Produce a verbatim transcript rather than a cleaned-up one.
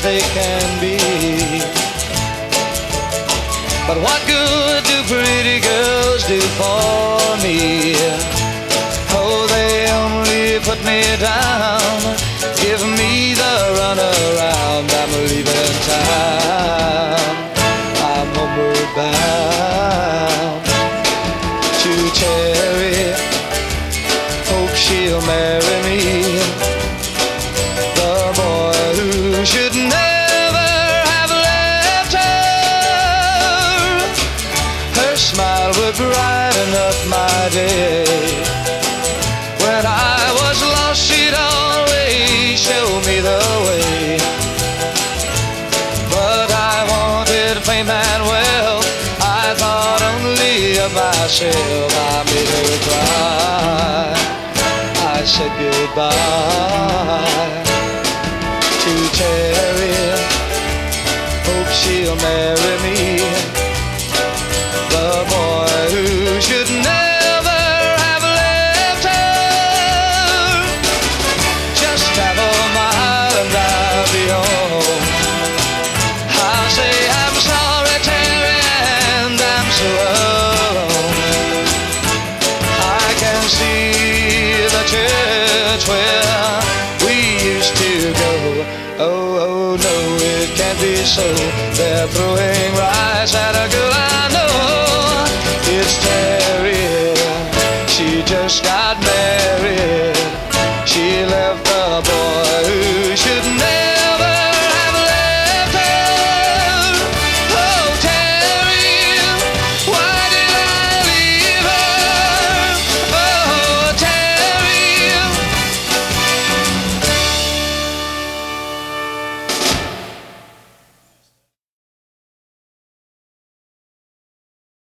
they can be. But what good do pretty girls do for me? Oh, they only put me down, give me the runaround. I'm leaving town, I'm homeward bound to Cherry, hope she'll marry me. The boy who should never have left her, her smile would brighten up my day. When I was lost, she'd always show me the way. But I wanted fame and wealth, I thought only of myself. I made her cry, I said goodbye to Cherry, hope she'll marry me. The boy who should never have left her, just half a mile and I'll be home. I'll say I'm sorry, Terry, and I'm so alone. I can see the church where we used to go. Oh, oh, no, it can't be so. They're throwing rice at a girl